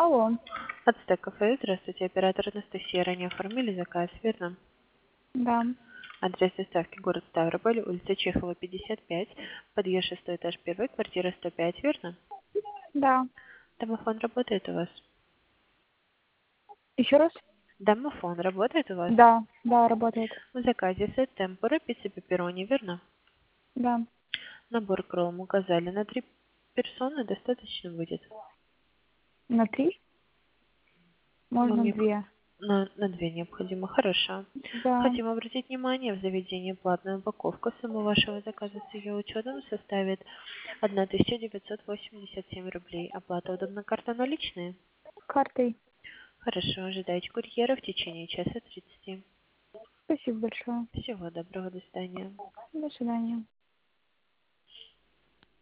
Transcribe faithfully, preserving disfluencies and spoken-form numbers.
Алло. Ацтек кафе, здравствуйте, оператор Анастасия. Ранее оформили заказ, верно? Да. Адрес доставки город Ставрополь, улица Чехова, пятьдесят пять, подъезд шестой этаж, первый, квартира сто пять, верно? Да. Домофон работает у вас? Еще раз? Домофон работает у вас? Да. Да, работает. В заказе сет темпура, пицца пепперони, верно? Да. Набор кром указали на три персоны, достаточно будет. На три? Вам Можно не... две. На, на две необходимо. Хорошо. Да. Хотим обратить внимание, в заведении платная упаковка суммы вашего заказа с ее учетом составит тысяча девятьсот восемьдесят семь рублей. Оплата удобна, карта наличные? Картой. Хорошо, ожидайте курьера в течение часа тридцати. Спасибо большое. Всего доброго, до свидания. До свидания.